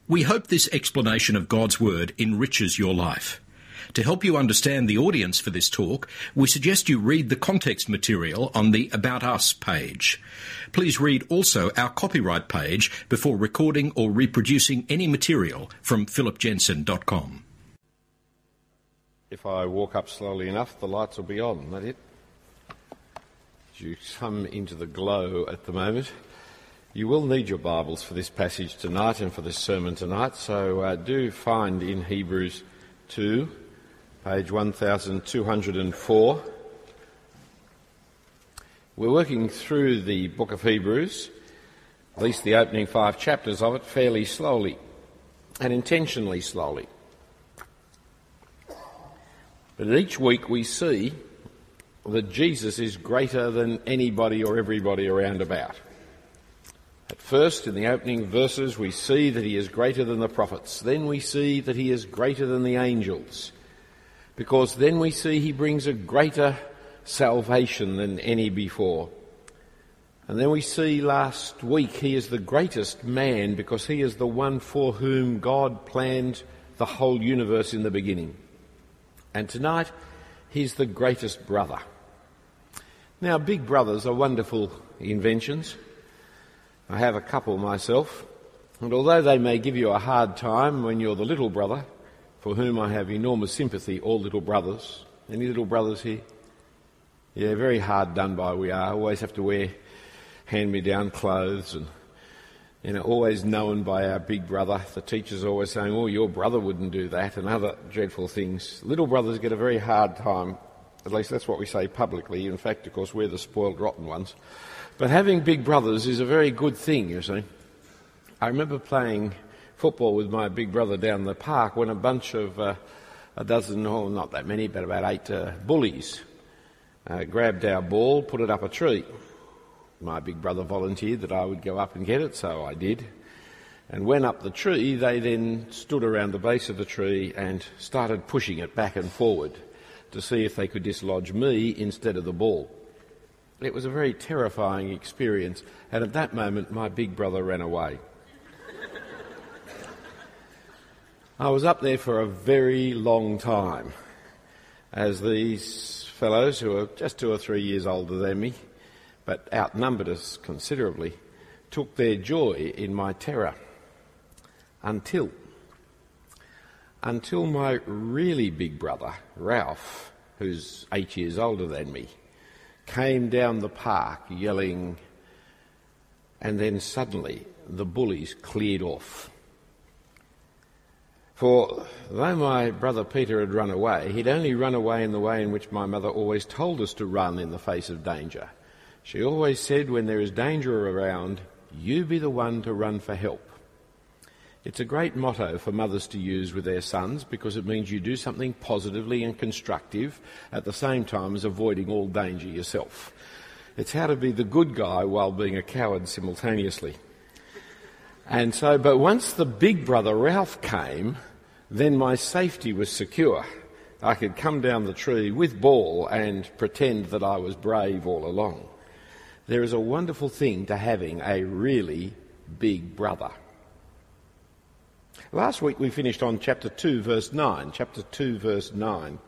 We hope this explanation of God's Word enriches your life. To help you understand the audience for this talk, we suggest you read the context material on the About Us page. Please read also our copyright page before recording or reproducing any material from philipjensen.com. If I walk up slowly enough, the lights will be on, isn't that it? As you come into the glow at the moment, you will need your Bibles for this passage tonight and for this sermon tonight, so do find in Hebrews 2, page 1204. We're working through the book of Hebrews, at least the opening 5 chapters of it, fairly slowly and intentionally slowly. But each week we see that Jesus is greater than anybody or everybody around about. At first, in the opening verses, we see that he is greater than the prophets. Then we see that he is greater than the angels, because then we see he brings a greater salvation than any before. And then we see last week he is the greatest man because he is the one for whom God planned the whole universe in the beginning. And tonight, he's the greatest brother. Now, big brothers are wonderful inventions. I have a couple myself, and although they may give you a hard time when you're the little brother, for whom I have enormous sympathy, all little brothers. Any little brothers here? Yeah, very hard done by we are. Always have to wear hand-me-down clothes and always known by our big brother. The teacher's always saying, oh, your brother wouldn't do that, and other dreadful things. Little brothers get a very hard time. At least that's what we say publicly. In fact, of course, we're the spoiled rotten ones. But having big brothers is a very good thing, you see. I remember playing football with my big brother down the park when a bunch of a dozen, or not that many, but about 8 bullies grabbed our ball, put it up a tree. My big brother volunteered that I would go up and get it, so I did. And when up the tree, they then stood around the base of the tree and started pushing it back and forward to see if they could dislodge me instead of the ball. It was a very terrifying experience, and at that moment my big brother ran away. I was up there for a very long time as these fellows, who are just 2 or 3 years older than me, but outnumbered us considerably, took their joy in my terror until my really big brother, Ralph, who's 8 years older than me, came down the park yelling, and then suddenly the bullies cleared off. For though my brother Peter had run away, he'd only run away in the way in which my mother always told us to run in the face of danger. She always said, when there is danger around, you be the one to run for help. It's a great motto for mothers to use with their sons because it means you do something positively and constructive at the same time as avoiding all danger yourself. It's how to be the good guy while being a coward simultaneously. And so, but once the big brother Ralph came, then my safety was secure. I could come down the tree with ball and pretend that I was brave all along. There is a wonderful thing to having a really big brother. Last week we finished on chapter 2, verse 9. Chapter 2, verse 9.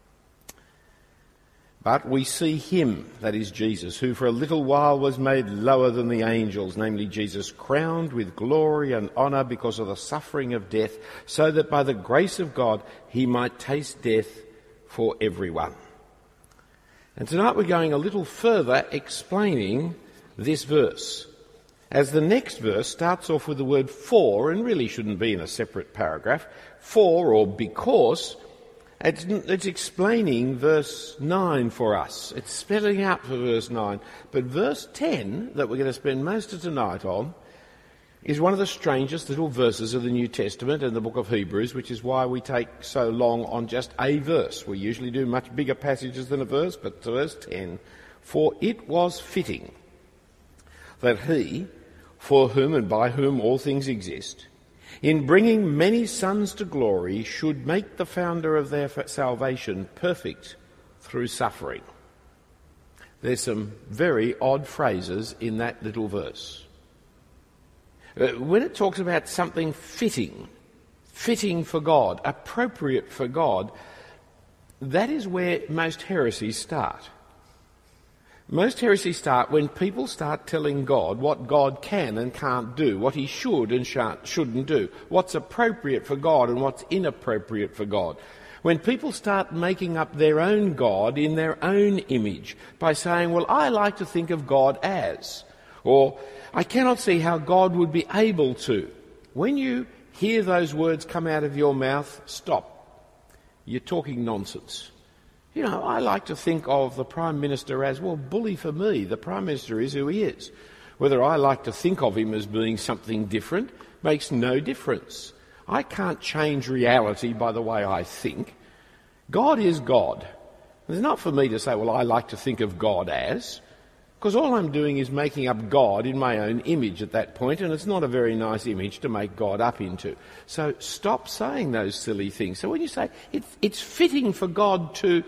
But we see him, that is Jesus, who for a little while was made lower than the angels, namely Jesus, crowned with glory and honour because of the suffering of death, so that by the grace of God he might taste death for everyone. And tonight we're going a little further explaining this verse, as the next verse starts off with the word for, and really shouldn't be in a separate paragraph, for or because. It's explaining verse 9 for us. It's spelling out for verse 9. But verse 10, that we're going to spend most of tonight on, is one of the strangest little verses of the New Testament and the book of Hebrews, which is why we take so long on just a verse. We usually do much bigger passages than a verse, but to verse 10, for it was fitting that he, for whom and by whom all things exist, in bringing many sons to glory, should make the founder of their salvation perfect through suffering. There's some very odd phrases in that little verse. When it talks about something fitting for God, appropriate for God, that is where most heresies start. Most heresies start when people start telling God what God can and can't do, what he should and shouldn't do, what's appropriate for God and what's inappropriate for God. When people start making up their own God in their own image by saying, well, I like to think of God as, or I cannot see how God would be able to. When you hear those words come out of your mouth, stop. You're talking nonsense. You know, I like to think of the Prime Minister as, well, bully for me. The Prime Minister is who he is. Whether I like to think of him as being something different makes no difference. I can't change reality by the way I think. God is God. It's not for me to say, well, I like to think of God as, because all I'm doing is making up God in my own image at that point, and it's not a very nice image to make God up into. So stop saying those silly things. So when you say it's fitting for God to,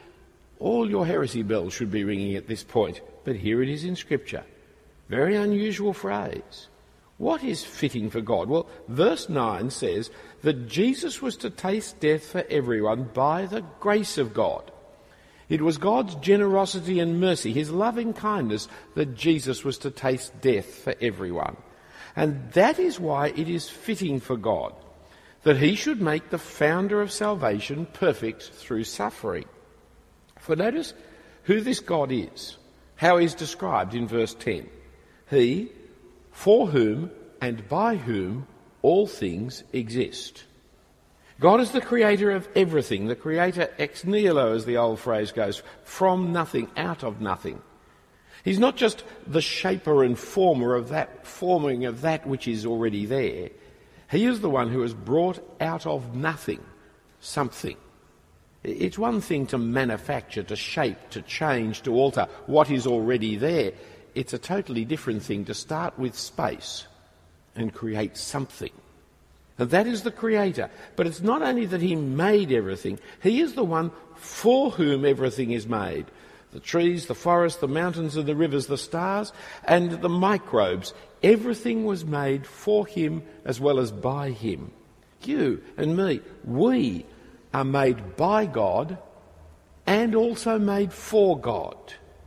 all your heresy bells should be ringing at this point. But here it is in Scripture. Very unusual phrase. What is fitting for God? Well, verse 9 says that Jesus was to taste death for everyone by the grace of God. It was God's generosity and mercy, his loving kindness, that Jesus was to taste death for everyone. And that is why it is fitting for God that he should make the founder of salvation perfect through suffering. For notice who this God is, how he's described in verse 10. He, for whom and by whom all things exist. God is the creator of everything, the creator ex nihilo, as the old phrase goes, from nothing, out of nothing. He's not just the shaper and former of that, forming of that which is already there. He is the one who has brought out of nothing something. It's one thing to manufacture, to shape, to change, to alter what is already there. It's a totally different thing to start with space and create something. And that is the creator. But it's not only that he made everything, he is the one for whom everything is made. The trees, the forests, the mountains and the rivers, the stars and the microbes. Everything was made for him as well as by him. You and me, we are made by God and also made for God.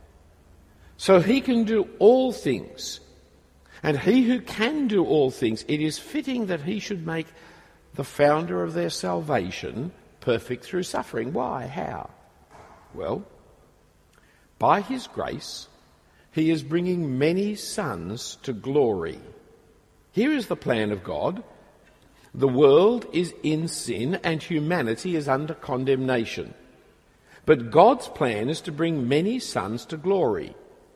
So he can do all things. And he who can do all things, it is fitting that he should make the founder of their salvation perfect through suffering. Why? How? Well, by his grace, he is bringing many sons to glory. Here is the plan of God. The world is in sin and humanity is under condemnation. But God's plan is to bring many sons to glory,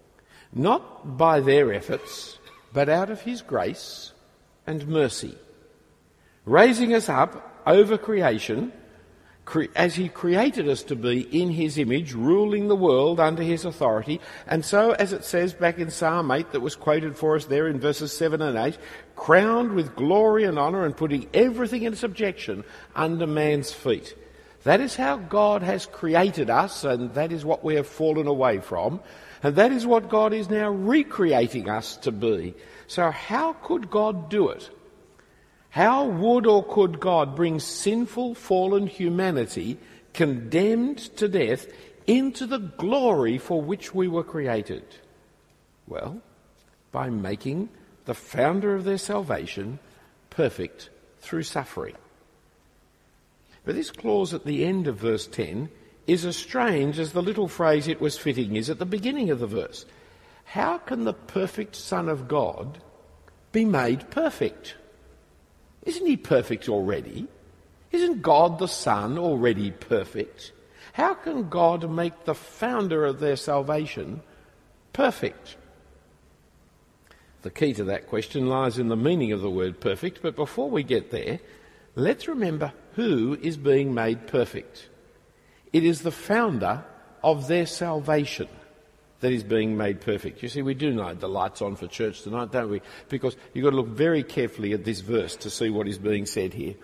not by their efforts, but out of his grace and mercy, raising us up over creation as he created us to be in his image, ruling the world under his authority. And so, as it says back in Psalm 8 that was quoted for us there in verses 7 and 8, crowned with glory and honour and putting everything in subjection under man's feet. That is how God has created us, and that is what we have fallen away from. And that is what God is now recreating us to be. So how could God do it? How would or could God bring sinful, fallen humanity, condemned to death, into the glory for which we were created? Well, by making the founder of their salvation perfect through suffering. But this clause at the end of verse 10 is as strange as the little phrase "it was fitting" is at the beginning of the verse. How can the perfect Son of God be made perfect? Isn't he perfect already? Isn't God the Son already perfect? How can God make the founder of their salvation perfect? The key to that question lies in the meaning of the word perfect, but before we get there, let's remember who is being made perfect. It is the founder of their salvation that is being made perfect. You see, we do need the lights on for church tonight, don't we? Because you've got to look very carefully at this verse to see what is being said here.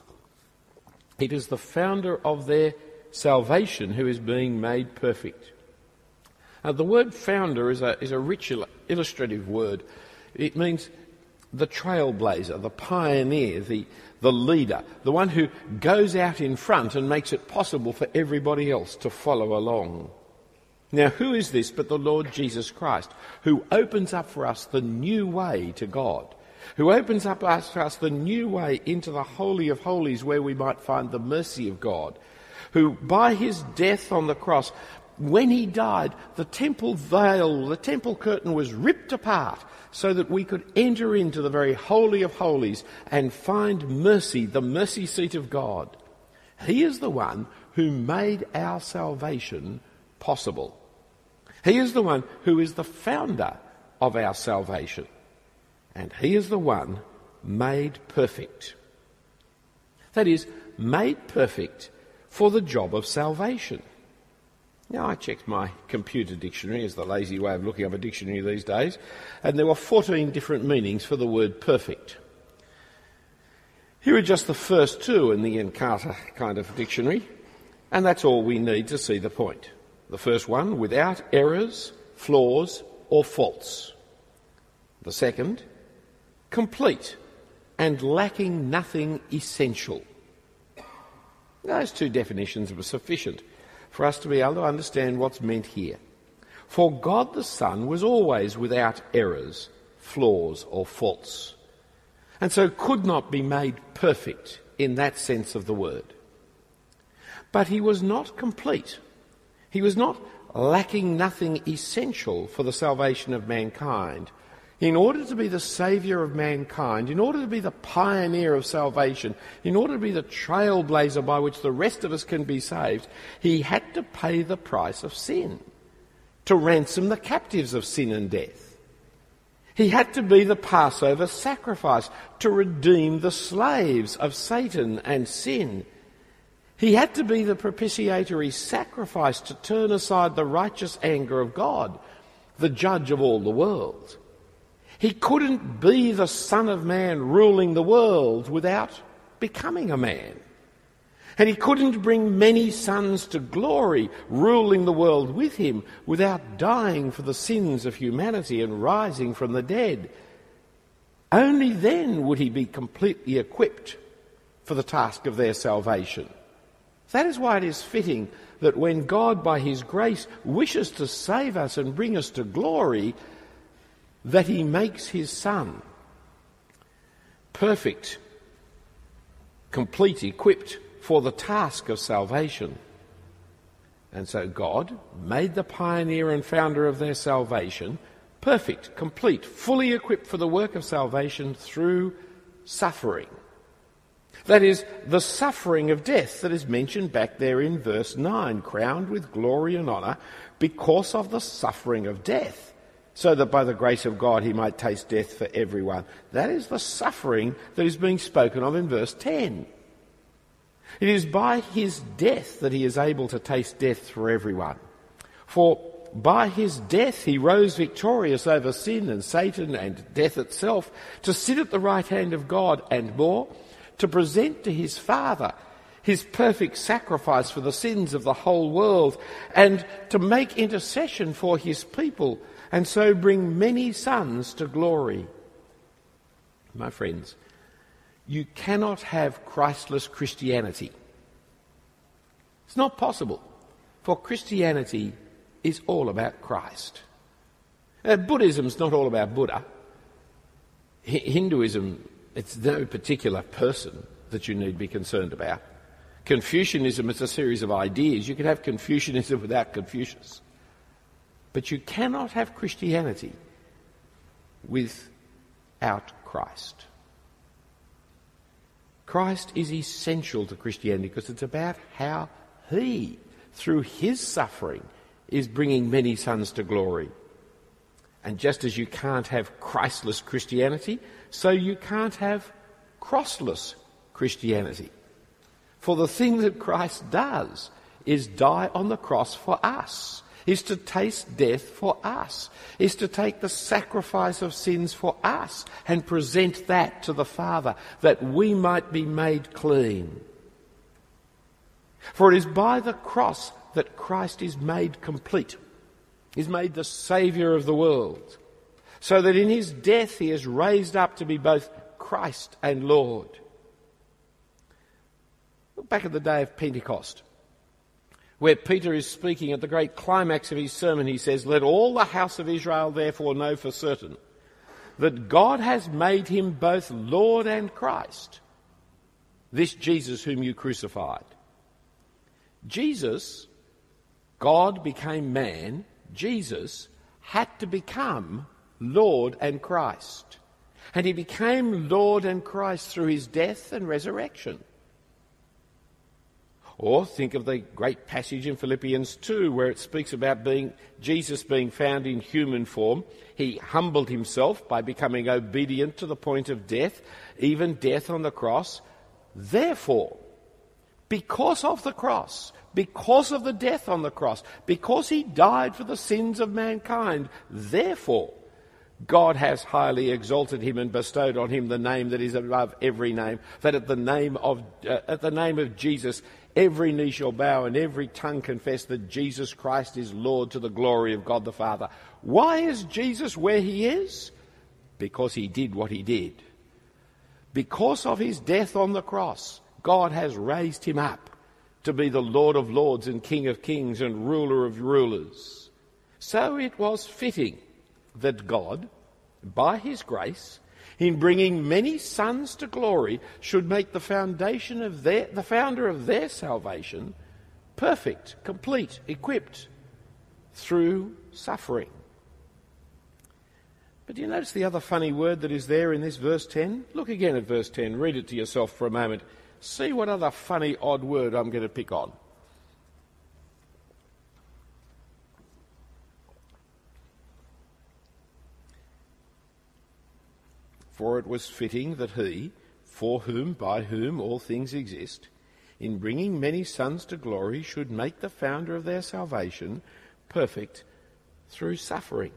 It is the founder of their salvation who is being made perfect. Now, the word founder is a rich illustrative word. It means the trailblazer, the pioneer, the leader, the one who goes out in front and makes it possible for everybody else to follow along. Now, who is this but the Lord Jesus Christ, who opens up for us the new way to God, who opens up for us the new way into the Holy of Holies where we might find the mercy of God, who by his death on the cross, when he died, the temple veil, the temple curtain was ripped apart so that we could enter into the very Holy of Holies and find mercy, the mercy seat of God. He is the one who made our salvation possible. He is the one who is the founder of our salvation. And he is the one made perfect. That is, made perfect for the job of salvation. Now, I checked my computer dictionary, as the lazy way of looking up a dictionary these days, and there were 14 different meanings for the word perfect. Here are just the first two in the Encarta kind of dictionary, and that's all we need to see the point. The first one, without errors, flaws, or faults. The second, complete and lacking nothing essential. Those two definitions were sufficient for us to be able to understand what's meant here. For God the Son was always without errors, flaws, or faults, and so could not be made perfect in that sense of the word. But he was not complete. He was not lacking nothing essential for the salvation of mankind. In order to be the saviour of mankind, in order to be the pioneer of salvation, in order to be the trailblazer by which the rest of us can be saved, he had to pay the price of sin, to ransom the captives of sin and death. He had to be the Passover sacrifice, to redeem the slaves of Satan and sin. He had to be the propitiatory sacrifice to turn aside the righteous anger of God, the judge of all the world. He couldn't be the Son of Man ruling the world without becoming a man. And he couldn't bring many sons to glory, ruling the world with him, without dying for the sins of humanity and rising from the dead. Only then would he be completely equipped for the task of their salvation. That is why it is fitting that when God, by his grace, wishes to save us and bring us to glory, that he makes his Son perfect, complete, equipped for the task of salvation. And so God made the pioneer and founder of their salvation perfect, complete, fully equipped for the work of salvation through suffering. That is, the suffering of death that is mentioned back there in verse 9, crowned with glory and honour because of the suffering of death, so that by the grace of God he might taste death for everyone. That is the suffering that is being spoken of in verse 10. It is by his death that he is able to taste death for everyone. For by his death he rose victorious over sin and Satan and death itself, to sit at the right hand of God, and more, to present to his Father his perfect sacrifice for the sins of the whole world, and to make intercession for his people, and so bring many sons to glory. My friends, you cannot have Christless Christianity. It's not possible, for Christianity is all about Christ. Buddhism's not all about Buddha. Hinduism, it's no particular person that you need to be concerned about. Confucianism is a series of ideas. You can have Confucianism without Confucius. But you cannot have Christianity without Christ. Christ is essential to Christianity because it's about how he, through his suffering, is bringing many sons to glory. And just as you can't have Christless Christianity, so you can't have crossless Christianity. For the thing that Christ does is die on the cross for us, is to taste death for us, is to take the sacrifice of sins for us and present that to the Father, that we might be made clean. For it is by the cross that Christ is made complete, is made the Saviour of the world, so that in his death he is raised up to be both Christ and Lord. Look back at the day of Pentecost, where Peter is speaking at the great climax of his sermon. He says, "Let all the house of Israel therefore know for certain that God has made him both Lord and Christ, this Jesus whom you crucified." Jesus, God became man, Jesus had to become Lord and Christ. And he became Lord and Christ through his death and resurrection. Or think of the great passage in Philippians 2 where it speaks about Jesus being found in human form. He humbled himself by becoming obedient to the point of death, even death on the cross. Therefore, because of the cross, because of the death on the cross, because he died for the sins of mankind, therefore, God has highly exalted him and bestowed on him the name that is above every name, that at the name of Jesus every knee shall bow and every tongue confess that Jesus Christ is Lord, to the glory of God the Father. Why is Jesus where he is? Because he did what he did. Because of his death on the cross, God has raised him up to be the Lord of lords and King of kings and ruler of rulers. So it was fitting that God, by his grace, in bringing many sons to glory, should make the founder of their salvation perfect, complete, equipped through suffering. But do you notice the other funny word that is there in this verse 10? Look again at verse 10. Read it to yourself for a moment. See what other funny, odd word I'm going to pick on. For it was fitting that he, for whom, by whom all things exist, in bringing many sons to glory, should make the founder of their salvation perfect through suffering.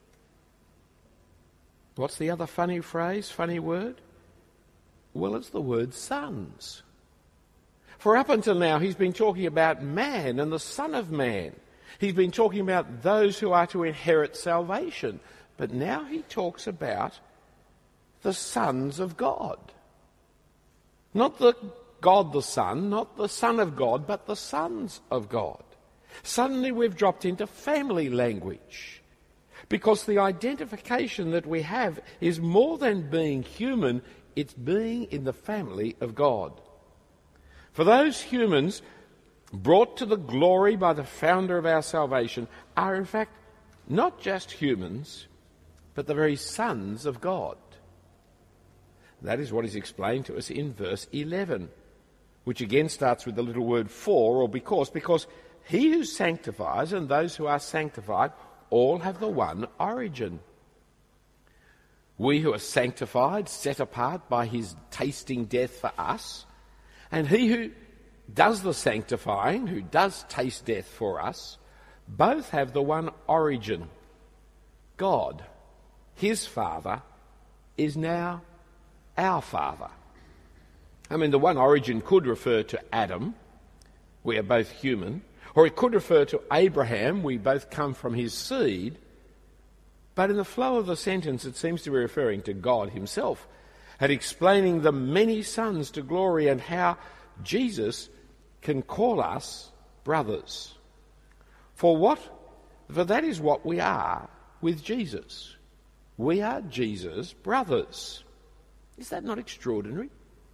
What's the other funny phrase, funny word? Well, it's the word sons. For up until now, he's been talking about man and the Son of Man. He's been talking about those who are to inherit salvation. But now he talks about the sons of God. Not the God the Son, not the Son of God, but the sons of God. Suddenly we've dropped into family language, because the identification that we have is more than being human, it's being in the family of God. For those humans brought to the glory by the founder of our salvation are in fact not just humans, but the very sons of God. That is what is explained to us in verse 11, which again starts with the little word for or because he who sanctifies and those who are sanctified all have the one origin. We who are sanctified, set apart by his tasting death for us, and he who does the sanctifying, who does taste death for us, both have the one origin. God, his Father, is now our Father. I mean, the one origin could refer to Adam, we are both human, or it could refer to Abraham, we both come from his seed, but in the flow of the sentence it seems to be referring to God himself and explaining the many sons to glory and how Jesus can call us brothers. For that is what we are with Jesus. We are Jesus' brothers. Is that not extraordinary?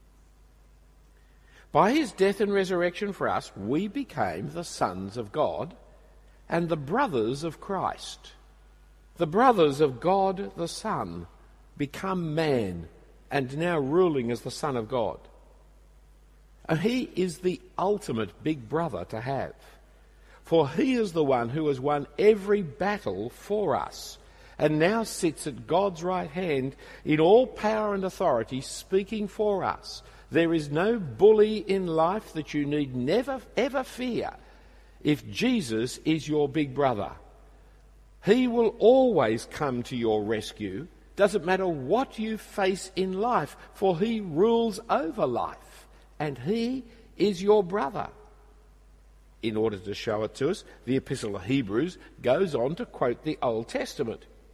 By his death and resurrection for us, we became the sons of God and the brothers of Christ. The brothers of God the Son become man and now ruling as the Son of God. And he is the ultimate big brother to have, for he is the one who has won every battle for us and now sits at God's right hand in all power and authority, speaking for us. There is no bully in life that you need never ever fear if Jesus is your big brother. He will always come to your rescue. Doesn't matter what you face in life, for he rules over life, and he is your brother. In order to show it to us, the Epistle of Hebrews goes on to quote the Old Testament,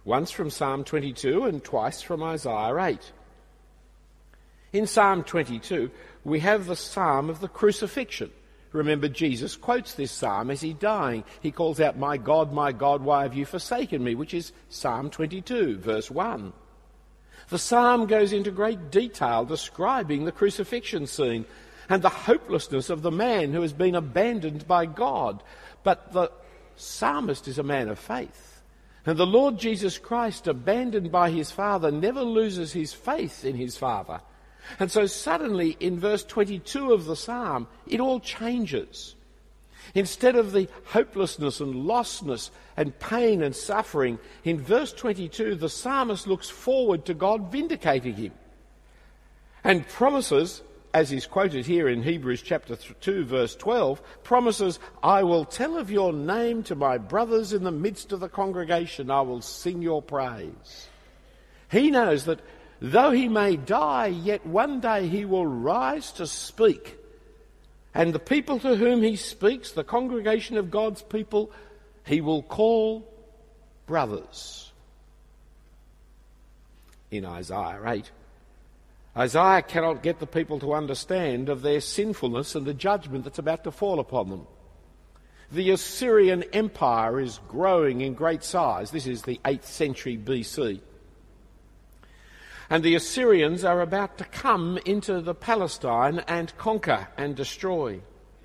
once from Psalm 22 and twice from Isaiah 8. In Psalm 22, we have the psalm of the crucifixion. Remember, Jesus quotes this psalm as he's dying. He calls out, my God, why have you forsaken me?" which is Psalm 22, verse 1. The psalm goes into great detail describing the crucifixion scene and the hopelessness of the man who has been abandoned by God. But the psalmist is a man of faith. And the Lord Jesus Christ, abandoned by his Father, never loses his faith in his Father. And so suddenly, in verse 22 of the psalm, it all changes. Instead of the hopelessness and lostness and pain and suffering, in verse 22, the psalmist looks forward to God vindicating him and promises, as is quoted here in Hebrews chapter 2, verse 12, promises, "I will tell of your name to my brothers in the midst of the congregation. I will sing your praise." He knows that though he may die, yet one day he will rise to speak. And the people to whom he speaks, the congregation of God's people, he will call brothers. In Isaiah 8, Isaiah cannot get the people to understand of their sinfulness and the judgment that's about to fall upon them. The Assyrian Empire is growing in great size. This is the 8th century BC. And the Assyrians are about to come into the Palestine and conquer and destroy.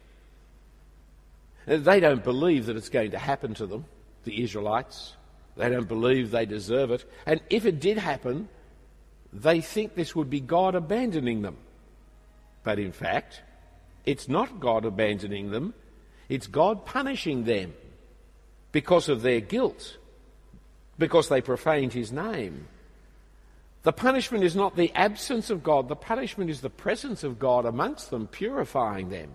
They don't believe that it's going to happen to them, the Israelites. They don't believe they deserve it. And if it did happen, they think this would be God abandoning them. But in fact, it's not God abandoning them. It's God punishing them because of their guilt, because they profaned his name. The punishment is not the absence of God. The punishment is the presence of God amongst them, purifying them.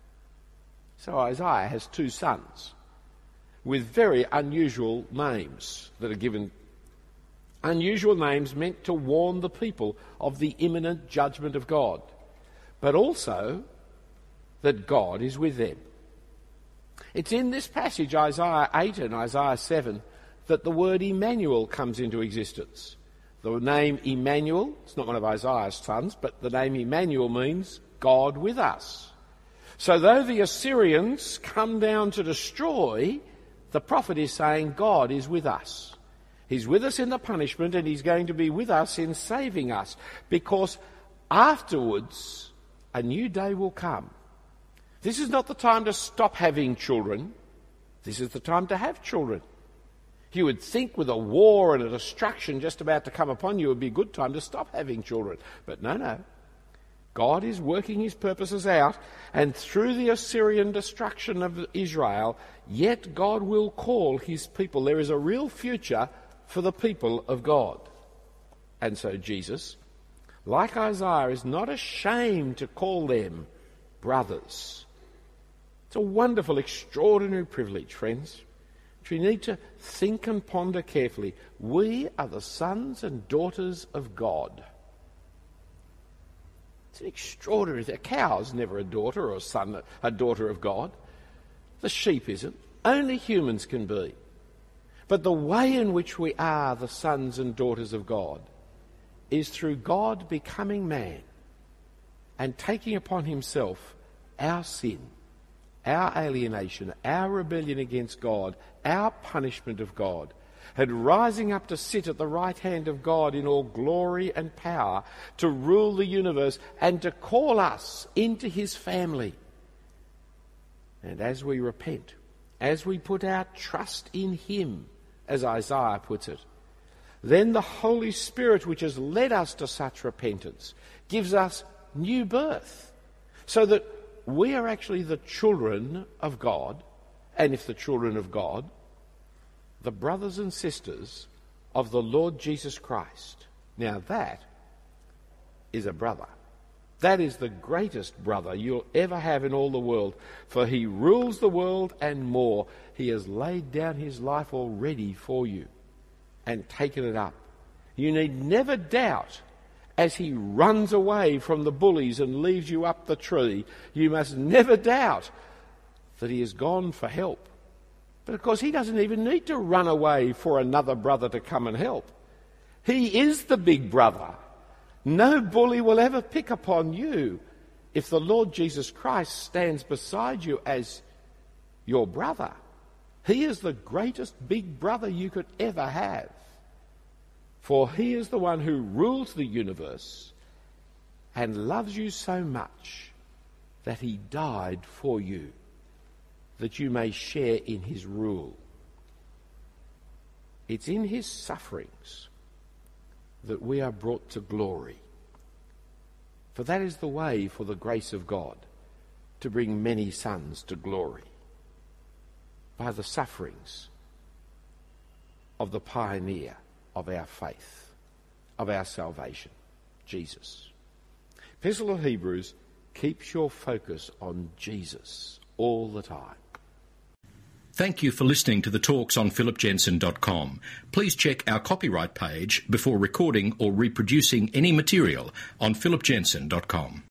So Isaiah has 2 sons with very unusual names that are given. Unusual names meant to warn the people of the imminent judgment of God, but also that God is with them. It's in this passage, Isaiah 8 and Isaiah 7, that the word Emmanuel comes into existence. The name Emmanuel, it's not one of Isaiah's sons, but the name Emmanuel means God with us. So though the Assyrians come down to destroy, the prophet is saying God is with us. He's with us in the punishment, and he's going to be with us in saving us, because afterwards a new day will come. This is not the time to stop having children. This is the time to have children. You would think with a war and a destruction just about to come upon you, it would be a good time to stop having children. But no. God is working his purposes out, and through the Assyrian destruction of Israel, yet God will call his people. There is a real future for the people of God. And so Jesus, like Isaiah, is not ashamed to call them brothers. It's a wonderful, extraordinary privilege, friends, which we need to think and ponder carefully. We are the sons and daughters of God. It's an extraordinary thing. A cow's never a daughter or a daughter of God. The sheep isn't. Only humans can be. But the way in which we are the sons and daughters of God is through God becoming man and taking upon himself our sin, our alienation, our rebellion against God, our punishment of God, and rising up to sit at the right hand of God in all glory and power, to rule the universe and to call us into his family. And as we repent, as we put our trust in him, as Isaiah puts it, then the Holy Spirit, which has led us to such repentance, gives us new birth, so that we are actually the children of God, and if the children of God, the brothers and sisters of the Lord Jesus Christ. Now that is a brother. That is the greatest brother you'll ever have in all the world, for he rules the world and more. He has laid down his life already for you and taken it up. You need never doubt as he runs away from the bullies and leaves you up the tree. You must never doubt that he has gone for help. But of course, he doesn't even need to run away for another brother to come and help. He is the big brother. No bully will ever pick upon you if the Lord Jesus Christ stands beside you as your brother. He is the greatest big brother you could ever have. For he is the one who rules the universe and loves you so much that he died for you, that you may share in his rule. It's in his sufferings that we are brought to glory. For that is the way for the grace of God to bring many sons to glory, by the sufferings of the pioneer of our faith, of our salvation, Jesus. Epistle of Hebrews keeps your focus on Jesus all the time. Thank you for listening to the talks on philipjensen.com. Please check our copyright page before recording or reproducing any material on philipjensen.com.